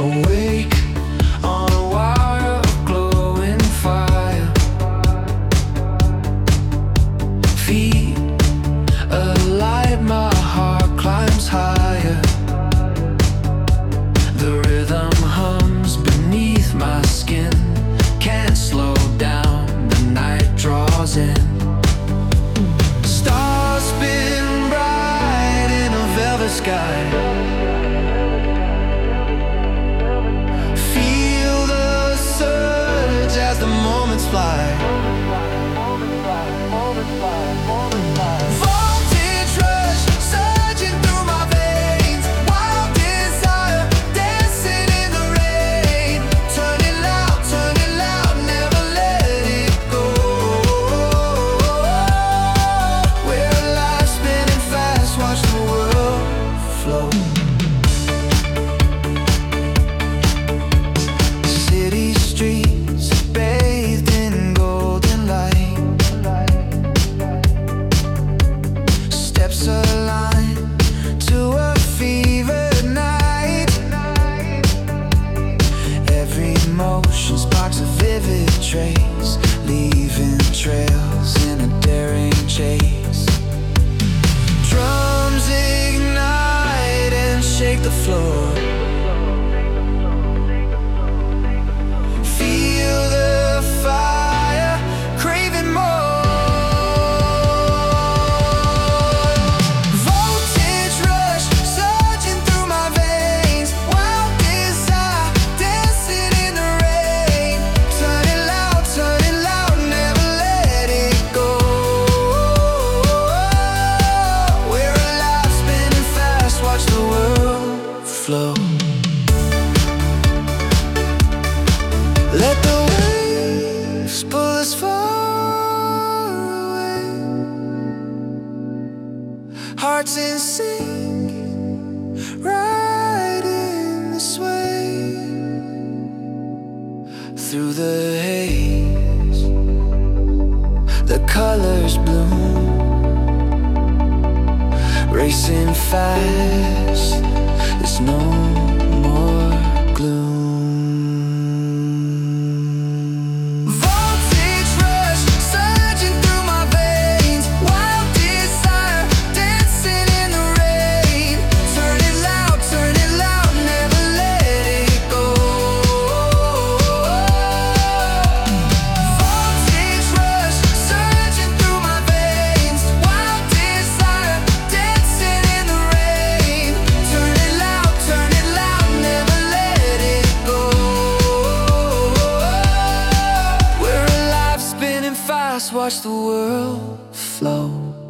Awake on a wire of glowing fire. Feet alight, my heart climbs higher. The rhythm hums beneath my skin. Can't slow down, the night draws in. Stars spin bright in a velvet sky. The moments fly. Voltage rush surging through my veins. Wild desire dancing in the rain. Turn it loud, never let it go. We're alive, spinning fast, watch the world flow. City streets bathed in golden light. Steps align to a fevered night. Every motion sparks a vivid trace, leaving trails in a daring chase. Drums ignite and shake the floor. Let the waves pull us far away. Hearts in sync, riding this way. Through the haze, the colors bloom. Racing fast, there's no more gloom. Watch the world flow.